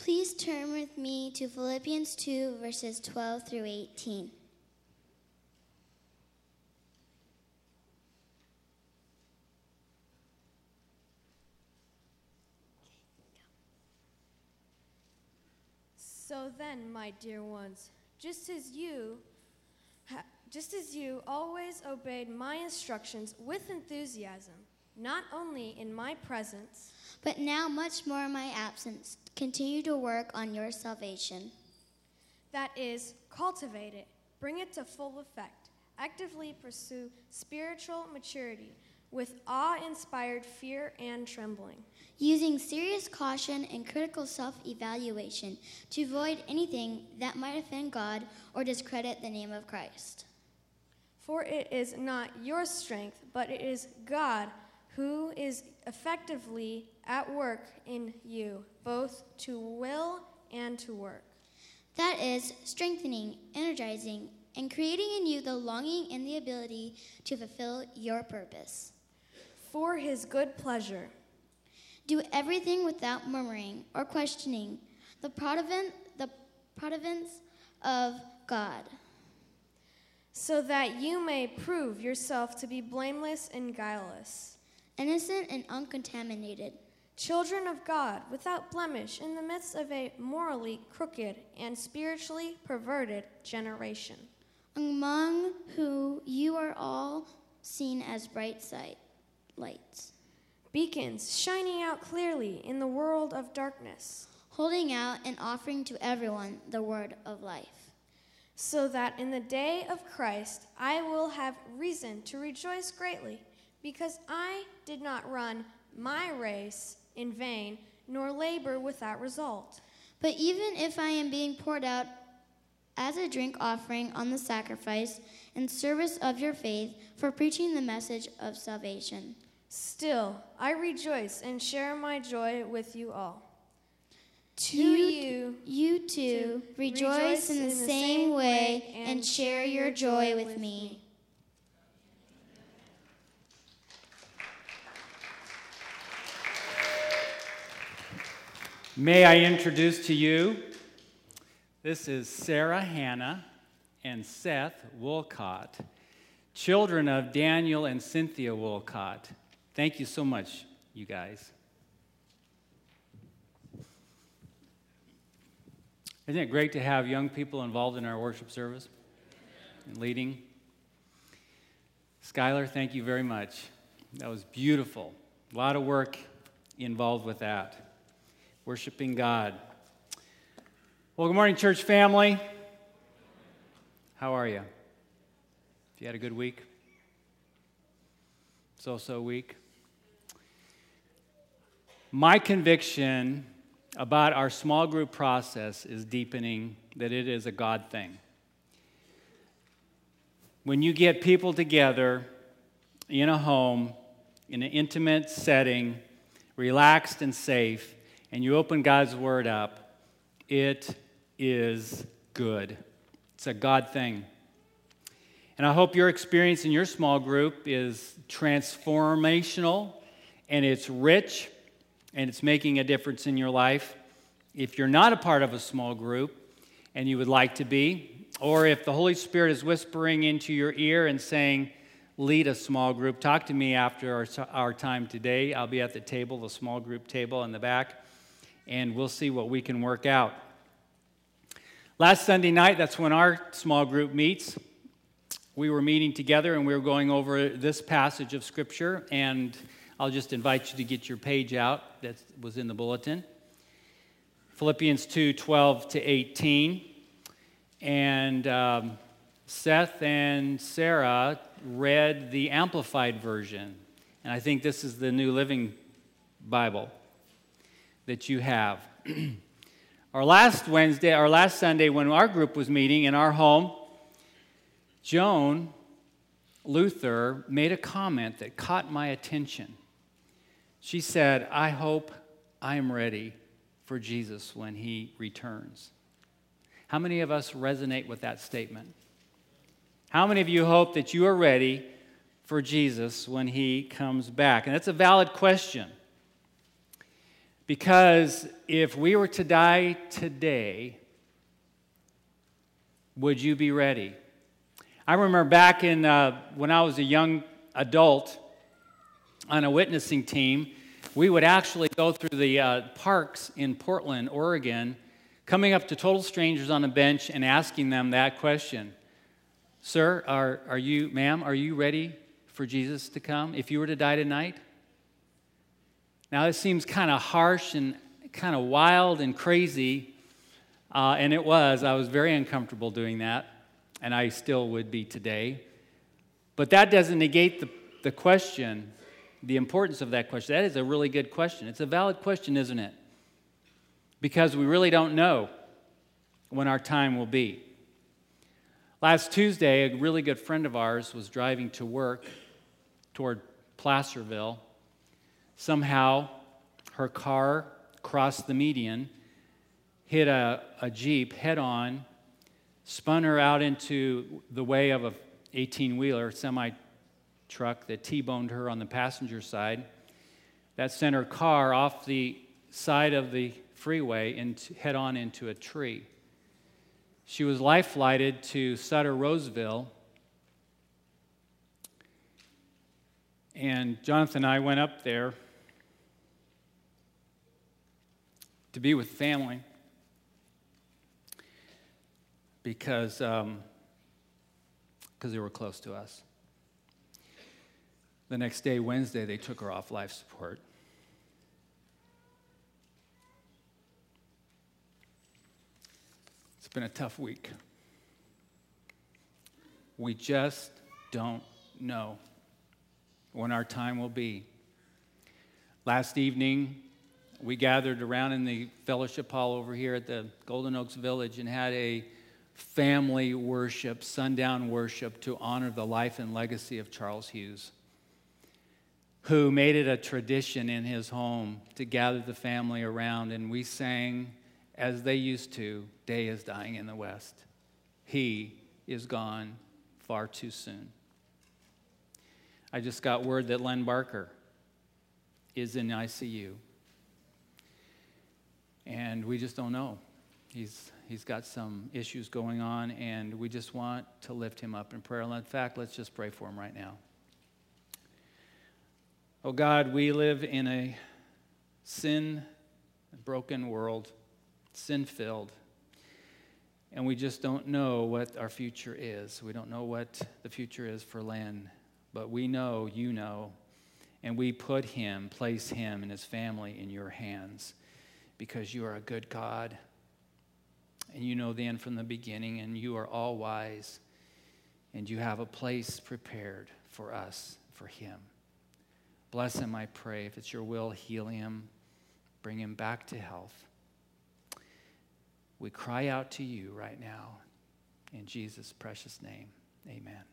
Please turn with me to Philippians 2, verses 12 through 18. So then, my dear ones, just as you always obeyed my instructions with enthusiasm, not only in my presence, but now much more in my absence, continue to work on your salvation. That is, cultivate it, bring it to full effect, actively pursue spiritual maturity with awe-inspired fear and trembling, using serious caution and critical self-evaluation to avoid anything that might offend God or discredit the name of Christ. For it is not your strength, but it is God who is effectively at work in you, both to will and to work. That is, strengthening, energizing, and creating in you the longing and the ability to fulfill your purpose. For his good pleasure. Do everything without murmuring or questioning the providence of God, so that you may prove yourself to be blameless and guileless, innocent and uncontaminated, children of God without blemish in the midst of a morally crooked and spiritually perverted generation, among whom you are all seen as bright lights, beacons shining out clearly in the world of darkness, holding out and offering to everyone the word of life, so that in the day of Christ I will have reason to rejoice greatly, because I did not run my race in vain, nor labor without result. But even if I am being poured out as a drink offering on the sacrifice and service of your faith for preaching the message of salvation, still I rejoice and share my joy with you all. You too rejoice in the same way and share your joy with me. May I introduce to you, this is Sarah Hannah and Seth Wolcott, children of Daniel and Cynthia Wolcott. Thank you so much, you guys. Isn't it great to have young people involved in our worship service and leading? Skylar, thank you very much. That was beautiful. A lot of work involved with that. Worshiping God. Well, good morning, church family. How are you? Have you had a good week? So week? My conviction about our small group process is deepening, that it is a God thing. When you get people together in a home, in an intimate setting, relaxed and safe, and you open God's Word up, it is good. It's a God thing. And I hope your experience in your small group is transformational, and it's rich, and it's making a difference in your life. If you're not a part of a small group, and you would like to be, or if the Holy Spirit is whispering into your ear and saying, lead a small group, talk to me after our time today. I'll be at the table, the small group table in the back, and we'll see what we can work out. Last Sunday night, that's when our small group meets. We were meeting together and we were going over this passage of Scripture, and I'll just invite you to get your page out that was in the bulletin. Philippians 2, 12 to 18. And Seth and Sarah read the Amplified Version, and I think this is the New Living Bible that you have. Our last Sunday, when our group was meeting in our home, Joan Luther made a comment that caught my attention. She said, I hope I'm ready for Jesus when he returns. How many of us resonate with that statement? How many of you hope that you are ready for Jesus when he comes back? And that's a valid question. Because if we were to die today, would you be ready? I remember back in when I was a young adult on a witnessing team, we would actually go through the parks in Portland, Oregon, coming up to total strangers on a bench and asking them that question. Sir, are you ready for Jesus to come if you were to die tonight? Now, this seems kind of harsh and kind of wild and crazy, and it was. I was very uncomfortable doing that, and I still would be today. But that doesn't negate the question, the importance of that question. That is a really good question. It's a valid question, isn't it? Because we really don't know when our time will be. Last Tuesday, a really good friend of ours was driving to work toward Placerville. Somehow, her car crossed the median, hit a Jeep head-on, spun her out into the way of a 18-wheeler semi-truck that T-boned her on the passenger side. That sent her car off the side of the freeway and head-on into a tree. She was life-flighted to Sutter Roseville, and Jonathan and I went up there to be with family because they were close to us. The next day, Wednesday, they took her off life support. It's been a tough week. We just don't know when our time will be. Last evening, we gathered around in the fellowship hall over here at the Golden Oaks Village and had a family worship, sundown worship, to honor the life and legacy of Charles Hughes, who made it a tradition in his home to gather the family around, and we sang, as they used to, "Day is dying in the West. He is gone far too soon." I just got word that Len Barker is in ICU. And we just don't know. He's got some issues going on, and we just want to lift him up in prayer. In fact, let's just pray for him right now. Oh God, we live in a sin-broken world, sin-filled, and we just don't know what our future is. We don't know what the future is for Len, but we know you know, and we place him and his family in your hands, because you are a good God, and you know the end from the beginning, and you are all wise, and you have a place prepared for us, for him. Bless him, I pray. If it's your will, heal him, bring him back to health. We cry out to you right now, in Jesus' precious name, amen.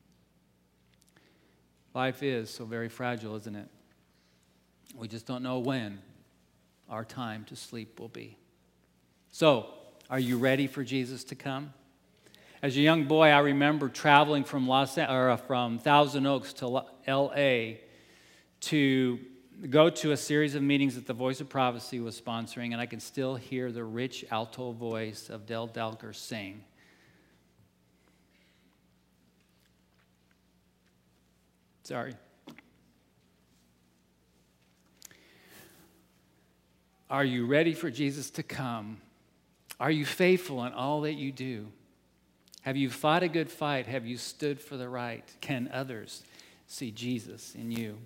Life is so very fragile, isn't it? We just don't know when our time to sleep will be. So, are you ready for Jesus to come? As a young boy, I remember traveling from Thousand Oaks to L.A. to go to a series of meetings that the Voice of Prophecy was sponsoring, and I can still hear the rich alto voice of Del Delker sing. Sorry. Are you ready for Jesus to come? Are you faithful in all that you do? Have you fought a good fight? Have you stood for the right? Can others see Jesus in you?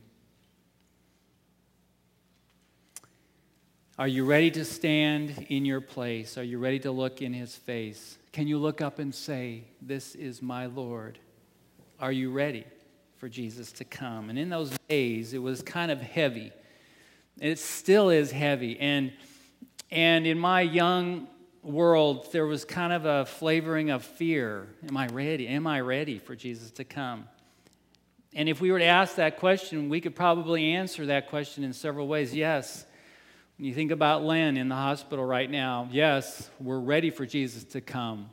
Are you ready to stand in your place? Are you ready to look in his face? Can you look up and say, "This is my Lord"? Are you ready for Jesus to come? And in those days, it was kind of heavy. It still is heavy. And in my young world, there was kind of a flavoring of fear. Am I ready? Am I ready for Jesus to come? And if we were to ask that question, we could probably answer that question in several ways. Yes. When you think about Len in the hospital right now, yes, we're ready for Jesus to come.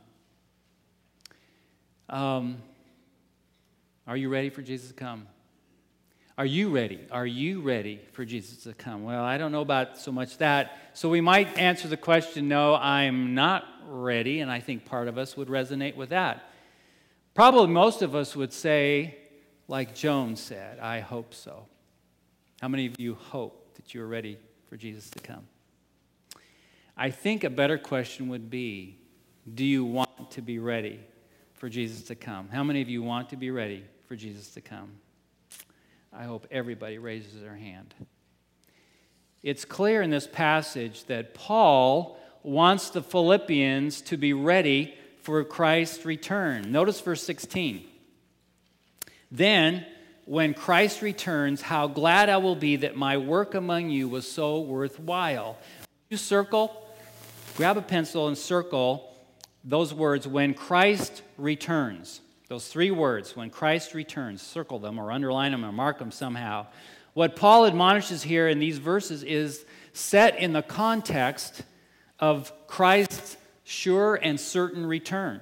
Are you ready for Jesus to come? Are you ready? Are you ready for Jesus to come? Well, I don't know about so much that. So we might answer the question, no, I'm not ready, and I think part of us would resonate with that. Probably most of us would say, like Joan said, I hope so. How many of you hope that you're ready for Jesus to come? I think a better question would be, do you want to be ready for Jesus to come? How many of you want to be ready for Jesus to come? I hope everybody raises their hand. It's clear in this passage that Paul wants the Philippians to be ready for Christ's return. Notice verse 16. Then, when Christ returns, how glad I will be that my work among you was so worthwhile. You grab a pencil and circle those words, when Christ returns. Those three words, when Christ returns, circle them or underline them or mark them somehow. What Paul admonishes here in these verses is set in the context of Christ's sure and certain return.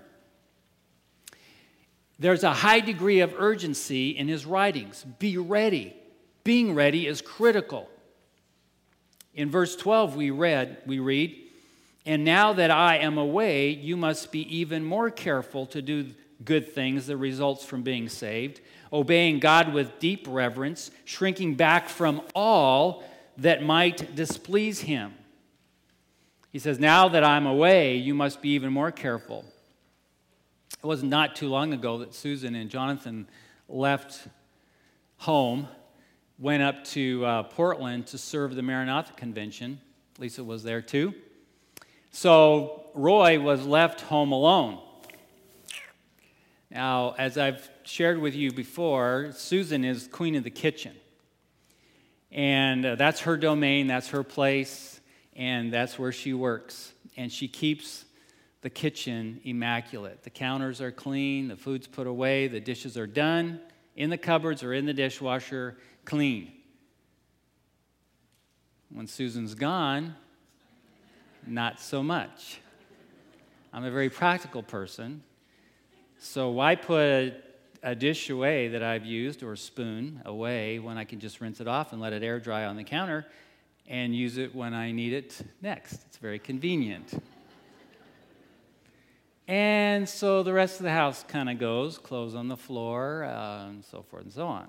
There's a high degree of urgency in his writings. Be ready. Being ready is critical. In verse 12 we read, and now that I am away, you must be even more careful to do good things that results from being saved, obeying God with deep reverence, shrinking back from all that might displease him. He says, now that I'm away, you must be even more careful. It was not too long ago that Susan and Jonathan left home, went up to Portland to serve the Maranatha Convention. Lisa was there too. So Roy was left home alone. Now, as I've shared with you before, Susan is queen of the kitchen. And that's her domain, that's her place, and that's where she works. And she keeps the kitchen immaculate. The counters are clean, the food's put away, the dishes are done, in the cupboards or in the dishwasher, clean. When Susan's gone, not so much. I'm a very practical person. So why put a dish away that I've used, or a spoon away, when I can just rinse it off and let it air dry on the counter and use it when I need it next? It's very convenient. And so the rest of the house kind of goes, clothes on the floor, and so forth and so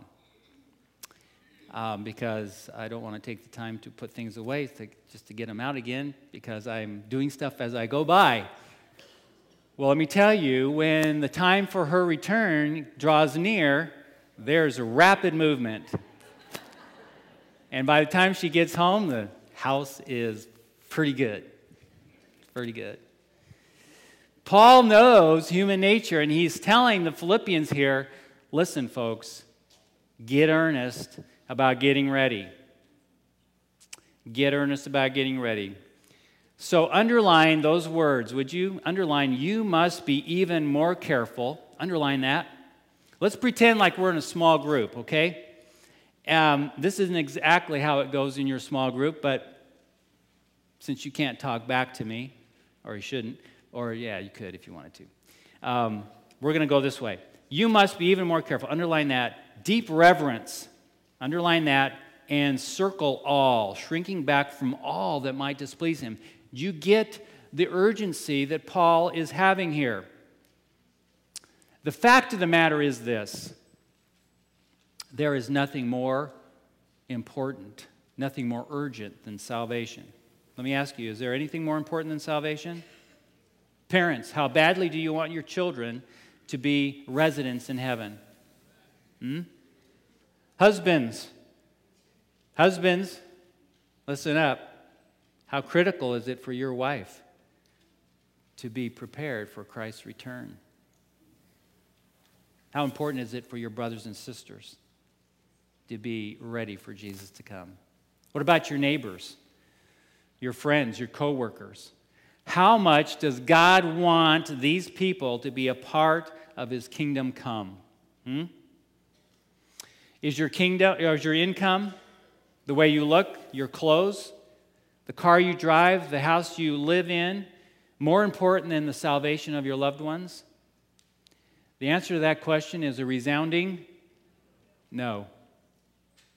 on. Because I don't want to take the time to put things away just to get them out again, because I'm doing stuff as I go by. Well, let me tell you, when the time for her return draws near, there's a rapid movement. And by the time she gets home, the house is pretty good. Pretty good. Paul knows human nature, and he's telling the Philippians here, listen, folks, get earnest about getting ready. Get earnest about getting ready. So underline those words, would you? Underline, you must be even more careful. Underline that. Let's pretend like we're in a small group, okay? This isn't exactly how it goes in your small group, but since you can't talk back to me, or you shouldn't, or yeah, you could if you wanted to. We're going to go this way. You must be even more careful. Underline that. Deep reverence. Underline that. And circle all, shrinking back from all that might displease him. You get the urgency that Paul is having here. The fact of the matter is this: there is nothing more important, nothing more urgent than salvation. Let me ask you, is there anything more important than salvation? Parents, how badly do you want your children to be residents in heaven? Husbands, listen up. How critical is it for your wife to be prepared for Christ's return? How important is it for your brothers and sisters to be ready for Jesus to come? What about your neighbors, your friends, your coworkers? How much does God want these people to be a part of his kingdom come? Is your income, the way you look, your clothes, the car you drive, the house you live in, more important than the salvation of your loved ones? The answer to that question is a resounding no.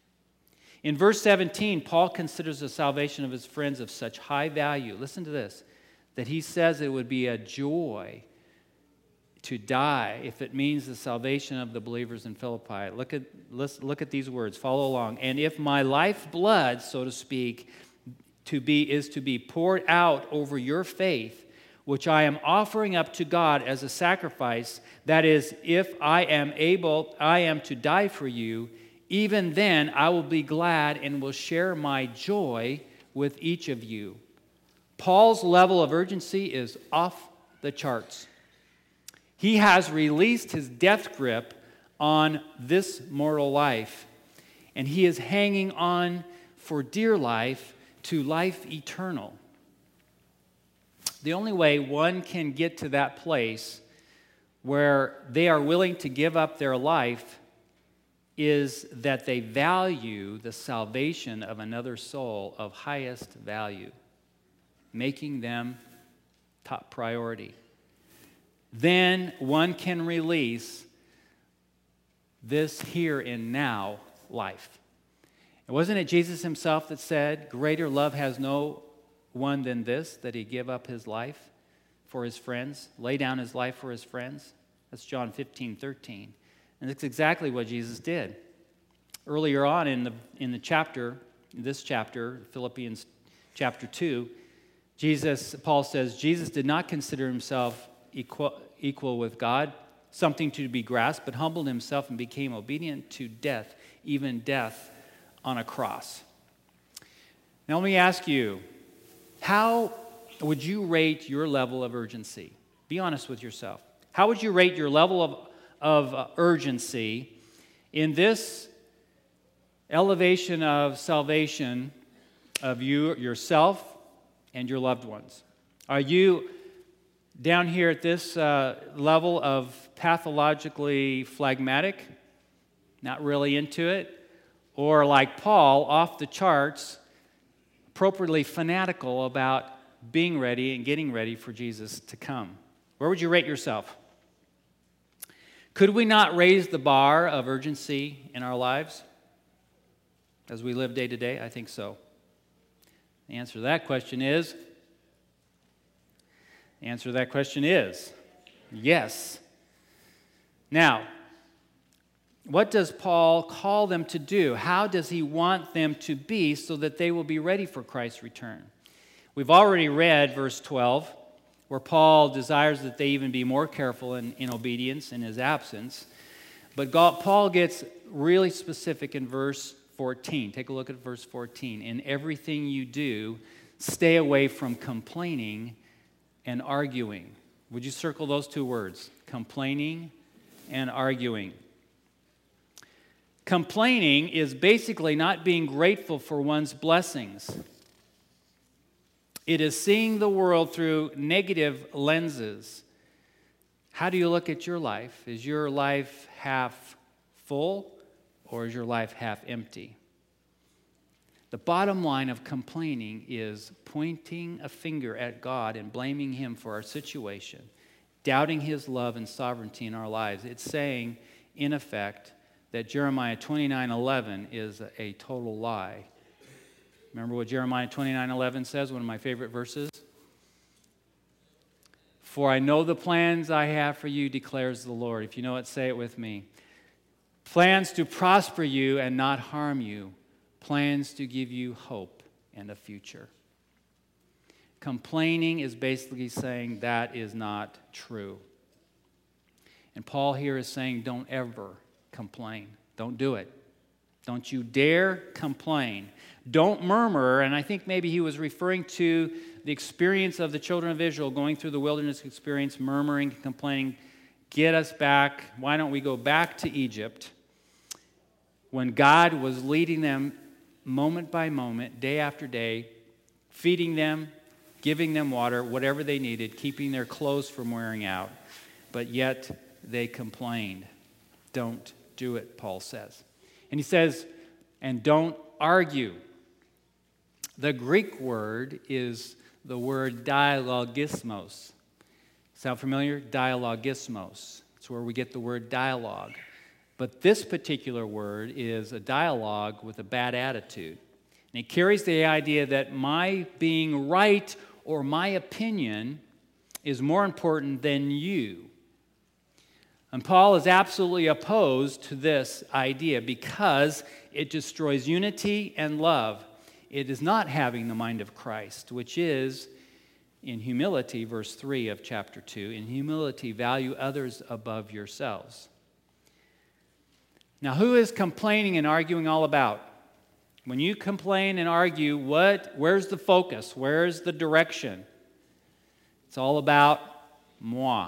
In verse 17, Paul considers the salvation of his friends of such high value. Listen to this, that he says it would be a joy to die if it means the salvation of the believers in Philippi. Let's look at these words. Follow along. And if my lifeblood, so to speak, is to be poured out over your faith, which I am offering up to God as a sacrifice, that is, if I am to die for you, even then I will be glad and will share my joy with each of you. Paul's level of urgency is off the charts. He has released his death grip on this mortal life, and he is hanging on for dear life to life eternal. The only way one can get to that place where they are willing to give up their life is that they value the salvation of another soul of highest value, making them top priority. Then one can release this here and now life. And wasn't it Jesus himself that said, greater love has no one than this, that he give up his life for his friends, lay down his life for his friends? That's John 15:13. And that's exactly what Jesus did. Earlier on in this chapter, Philippians chapter 2, Paul says, Jesus did not consider himself equal with God, something to be grasped, but humbled himself and became obedient to death, even death on a cross. Now let me ask you, how would you rate your level of urgency? Be honest with yourself. How would you rate your level of urgency in this elevation of salvation of yourself, and your loved ones? Are you down here at this level of pathologically phlegmatic, not really into it, or like Paul, off the charts, appropriately fanatical about being ready and getting ready for Jesus to come? Where would you rate yourself? Could we not raise the bar of urgency in our lives as we live day to day? I think so. The answer to that question is yes. Now, what does Paul call them to do? How does he want them to be so that they will be ready for Christ's return? We've already read verse 12, where Paul desires that they even be more careful in obedience in his absence. But Paul gets really specific in verse 14. Take a look at verse 14. In everything you do, stay away from complaining and arguing. Would you circle those two words? Complaining and arguing. Complaining is basically not being grateful for one's blessings. It is seeing the world through negative lenses. How do you look at your life? Is your life half full or is your life half empty? The bottom line of complaining is pointing a finger at God and blaming Him for our situation, doubting His love and sovereignty in our lives. It's saying, in effect, that Jeremiah 29:11 is a total lie. Remember what Jeremiah 29:11 says, one of my favorite verses? For I know the plans I have for you, declares the Lord. If you know it, say it with me. Plans to prosper you and not harm you. Plans to give you hope and a future. Complaining is basically saying that is not true. And Paul here is saying don't ever complain. Don't do it. Don't you dare complain. Don't murmur. And I think maybe he was referring to the experience of the children of Israel going through the wilderness experience, murmuring, complaining. Get us back. Why don't we go back to Egypt when God was leading them moment by moment, day after day, feeding them, giving them water, whatever they needed, keeping their clothes from wearing out. But yet they complained. Don't do it, Paul says. And he says, and don't argue. The Greek word is the word dialogismos. Sound familiar? Dialogismos. It's where we get the word dialogue. But this particular word is a dialogue with a bad attitude. And it carries the idea that my being right or my opinion is more important than you. And Paul is absolutely opposed to this idea because it destroys unity and love. It is not having the mind of Christ, which is, in humility, verse 3 of chapter 2, in humility, value others above yourselves. Now, who is complaining and arguing all about? When you complain and argue, where's the focus? Where's the direction? It's all about moi.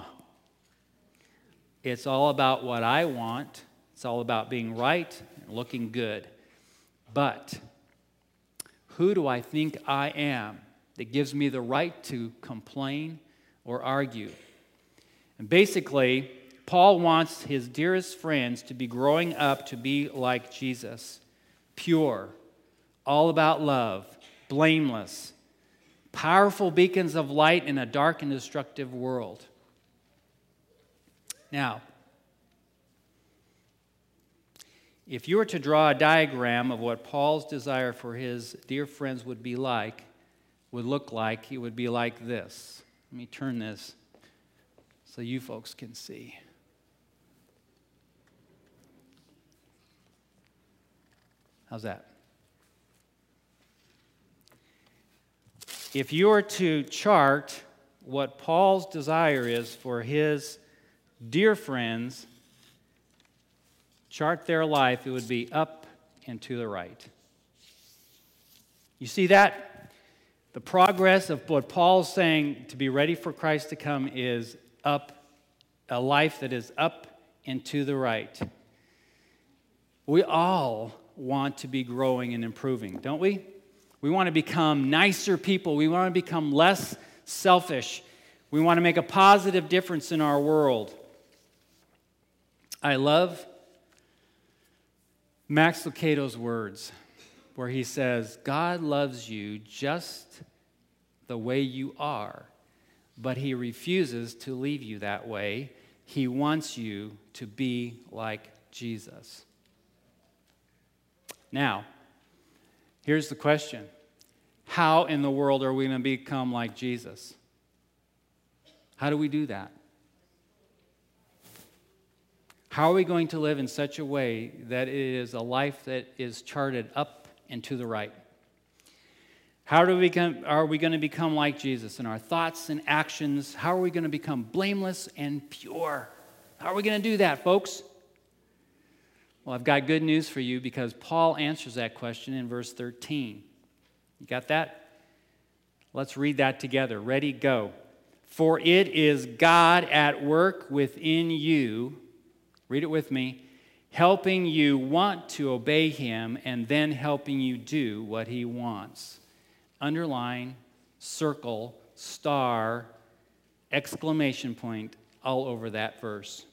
It's all about what I want. It's all about being right and looking good. But who do I think I am that gives me the right to complain or argue? And basically, Paul wants his dearest friends to be growing up to be like Jesus, pure, all about love, blameless, powerful beacons of light in a dark and destructive world. Now, if you were to draw a diagram of what Paul's desire for his dear friends would look like, it would be like this. Let me turn this so you folks can see. How's that? If you were to chart what Paul's desire is for his dear friends, chart their life, it would be up and to the right. You see that? The progress of what Paul's saying to be ready for Christ to come is up, a life that is up and to the right. We all want to be growing and improving, don't we? We want to become nicer people. We want to become less selfish. We want to make a positive difference in our world. I love Max Lucado's words where he says, God loves you just the way you are, but he refuses to leave you that way. He wants you to be like Jesus. Now, here's the question. How in the world are we going to become like Jesus? How do we do that? How are we going to live in such a way that it is a life that is charted up and to the right? How are we going to become like Jesus in our thoughts and actions? How are we going to become blameless and pure? How are we going to do that, folks? Well, I've got good news for you because Paul answers that question in verse 13. You got that? Let's read that together. Ready, go. For it is God at work within you, read it with me, helping you want to obey him and then helping you do what he wants. Underline, circle, star, exclamation point all over that verse.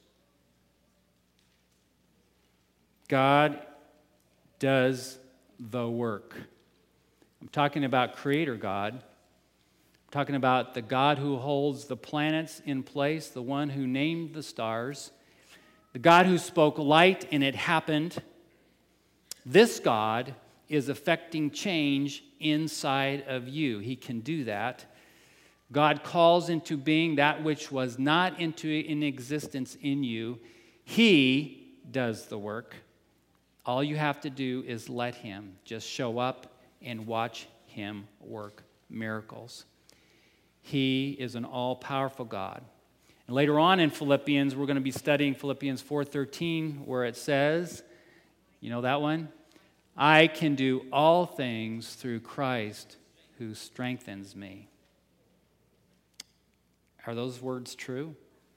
God does the work. I'm talking about Creator God. I'm talking about the God who holds the planets in place, the one who named the stars, the God who spoke light and it happened. This God is affecting change inside of you. He can do that. God calls into being that which was not in existence in you. He does the work. All you have to do is let him. Just show up and watch him work miracles. He is an all-powerful God. And later on in Philippians, we're going to be studying Philippians 4:13, where it says, you know that one? I can do all things through Christ who strengthens me. Are those words true?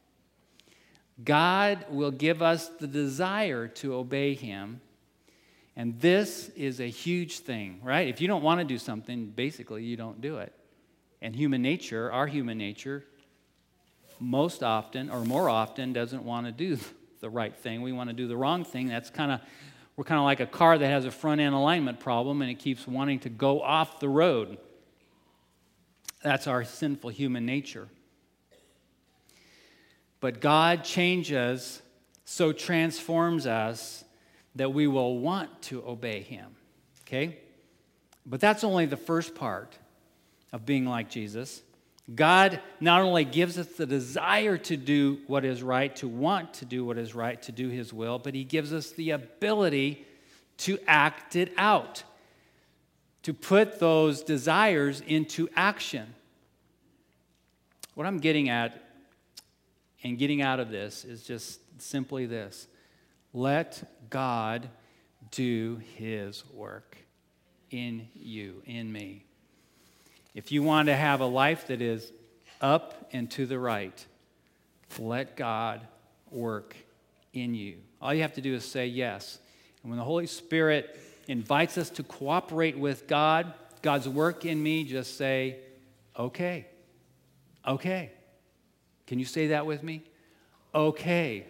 God will give us the desire to obey him. And this is a huge thing, right? If you don't want to do something, basically you don't do it. And human nature, our human nature, most often or more often doesn't want to do the right thing. We want to do the wrong thing. We're kind of like a car that has a front end alignment problem and it keeps wanting to go off the road. That's our sinful human nature. But God changes so transforms us that we will want to obey him. Okay? But that's only the first part of being like Jesus. God not only gives us the desire to do what is right, to want to do what is right, to do his will, but he gives us the ability to act it out, to put those desires into action. What I'm getting at and getting out of this is just simply this. Let God do his work in you, in me. If you want to have a life that is up and to the right, let God work in you. All you have to do is say yes. And when the Holy Spirit invites us to cooperate with God, God's work in me, just say, okay. Okay. Can you say that with me? Okay.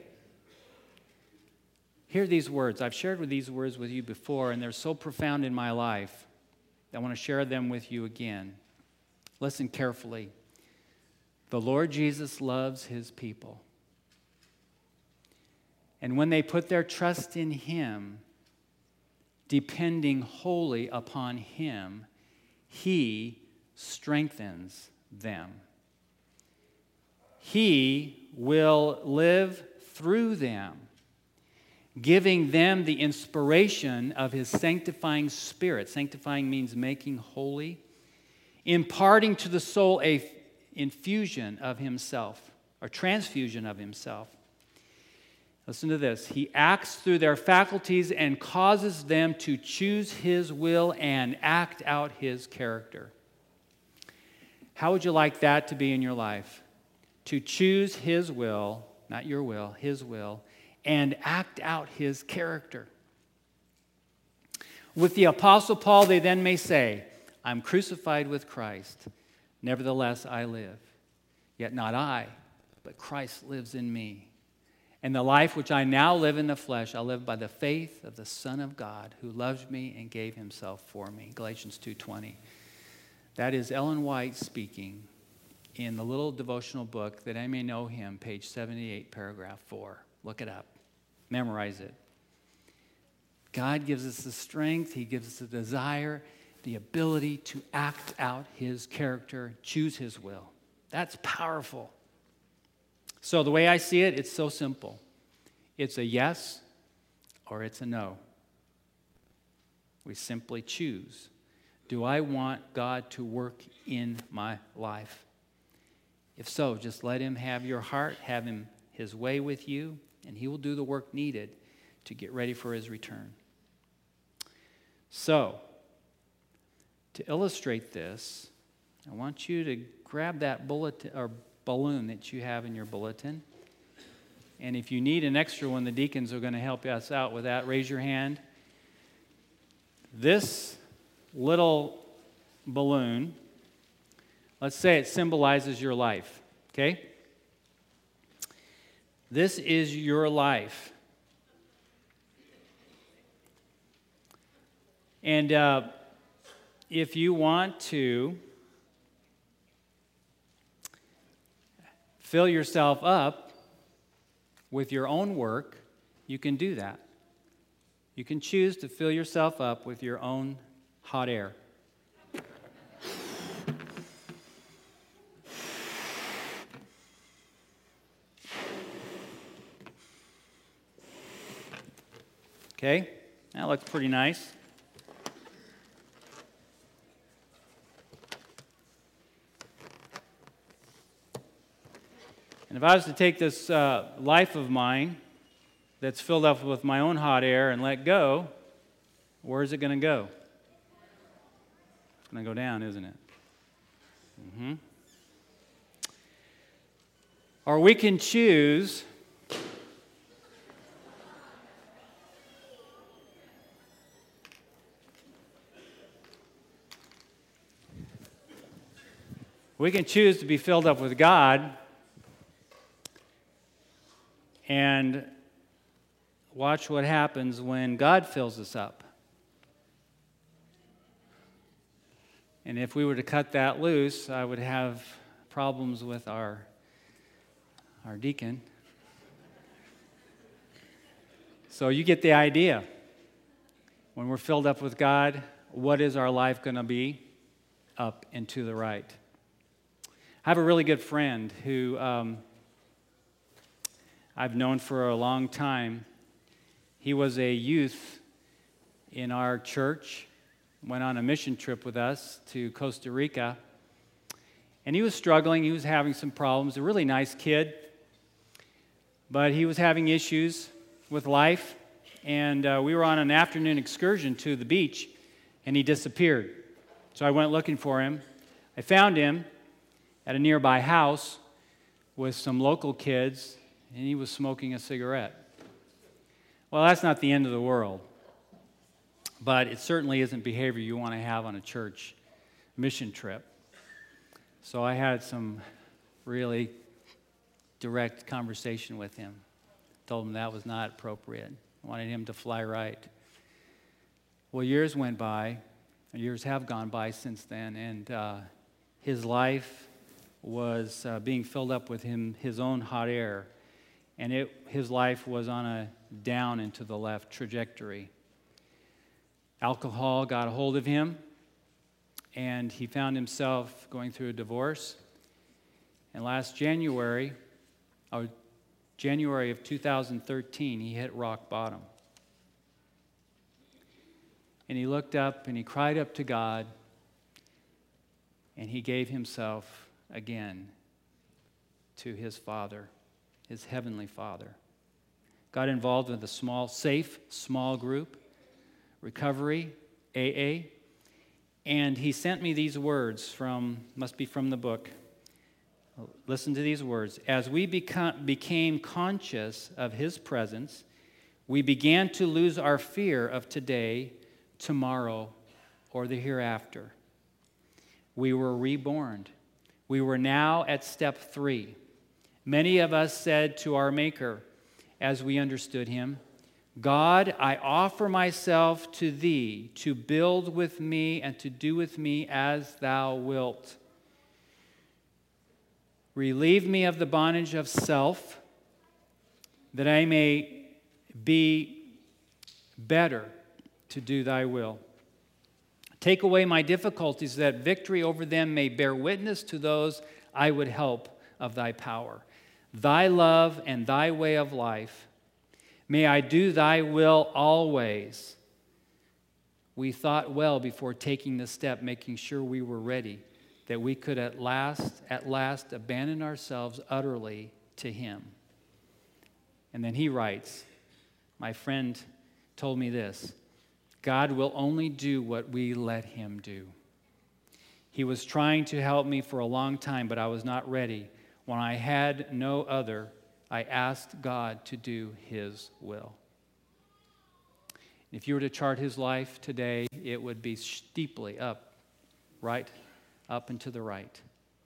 Hear these words. I've shared these words with you before, and they're so profound in my life that I want to share them with you again. Listen carefully. The Lord Jesus loves his people. And when they put their trust in him, depending wholly upon him, he strengthens them. He will live through them, giving them the inspiration of his sanctifying spirit. Sanctifying means making holy. Imparting to the soul a infusion of himself, or transfusion of himself. Listen to this. He acts through their faculties and causes them to choose his will and act out his character. How would you like that to be in your life? To choose his will, not your will, his will, and act out his character. With the Apostle Paul, they then may say, I'm crucified with Christ. Nevertheless, I live. Yet not I, but Christ lives in me. And the life which I now live in the flesh, I live by the faith of the Son of God who loved me and gave himself for me. Galatians 2:20. That is Ellen White speaking in the little devotional book, That I May Know Him, page 78, paragraph 4. Look it up. Memorize it. God gives us the strength. He gives us the desire, the ability to act out his character, choose his will. That's powerful. So the way I see it, it's so simple. It's a yes or it's a no. We simply choose. Do I want God to work in my life? If so, just let him have your heart, have him his way with you, and he will do the work needed to get ready for his return. So, to illustrate this, I want you to grab that bulletin or balloon that you have in your bulletin. And if you need an extra one, the deacons are going to help us out with that. Raise your hand. This little balloon, let's say it symbolizes your life, okay? This is your life. And if you want to fill yourself up with your own work, you can do that. You can choose to fill yourself up with your own hot air. Okay, that looks pretty nice. And if I was to take this life of mine that's filled up with my own hot air and let go, where is it going to go? It's going to go down, isn't it? Mm-hmm. Or we can choose to be filled up with God and watch what happens when God fills us up. And if we were to cut that loose, I would have problems with our deacon. So you get the idea. When we're filled up with God, what is our life going to be? Up and to the right. I have a really good friend who I've known for a long time. He was a youth in our church, went on a mission trip with us to Costa Rica, and he was struggling. He was having some problems. A really nice kid, but he was having issues with life, and we were on an afternoon excursion to the beach, and he disappeared. So I went looking for him. I found him at a nearby house with some local kids, and he was smoking a cigarette. Well, that's not the end of the world, but it certainly isn't behavior you want to have on a church mission trip. So I had some really direct conversation with him. Told him that was not appropriate. I wanted him to fly right. Well, years went by. Years have gone by since then, and his life was being filled up with his own hot air, and his life was on a down and to the left trajectory. Alcohol got a hold of him, and he found himself going through a divorce. And last January of 2013, he hit rock bottom. And he looked up and he cried up to God, and he gave himself again to his Father, his heavenly Father. Got involved with a safe small group, recovery, AA, and he sent me these words must be from the book. Listen to these words. As we became conscious of his presence, we began to lose our fear of today, tomorrow, or the hereafter. We were reborn. We were now at step 3. Many of us said to our Maker, as we understood him, God, I offer myself to thee to build with me and to do with me as thou wilt. Relieve me of the bondage of self, that I may be better to do thy will. Take away my difficulties, that victory over them may bear witness to those I would help of thy power. Thy love and thy way of life, may I do thy will always. We thought well before taking the step, making sure we were ready, that we could at last abandon ourselves utterly to him. And then he writes, my friend told me this, God will only do what we let him do. He was trying to help me for a long time, but I was not ready. When I had no other, I asked God to do his will. If you were to chart his life today, it would be steeply up, right, up and to the right.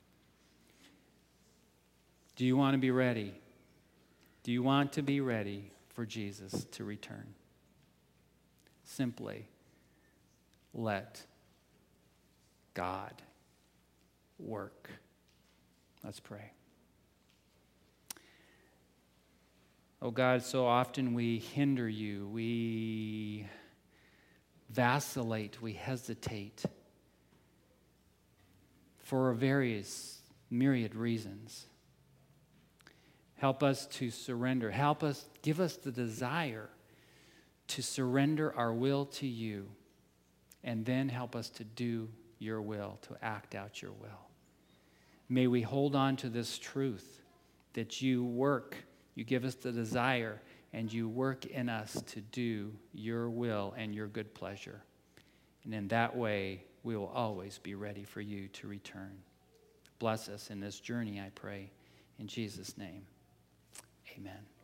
Do you want to be ready? Do you want to be ready for Jesus to return? Simply let God work. Let's pray. Oh God, so often we hinder you, we vacillate, we hesitate for various myriad reasons. Help us to surrender. Give us the desire to surrender our will to you, and then help us to do your will, to act out your will. May we hold on to this truth that you work, you give us the desire, and you work in us to do your will and your good pleasure. And in that way, we will always be ready for you to return. Bless us in this journey, I pray. In Jesus' name, amen.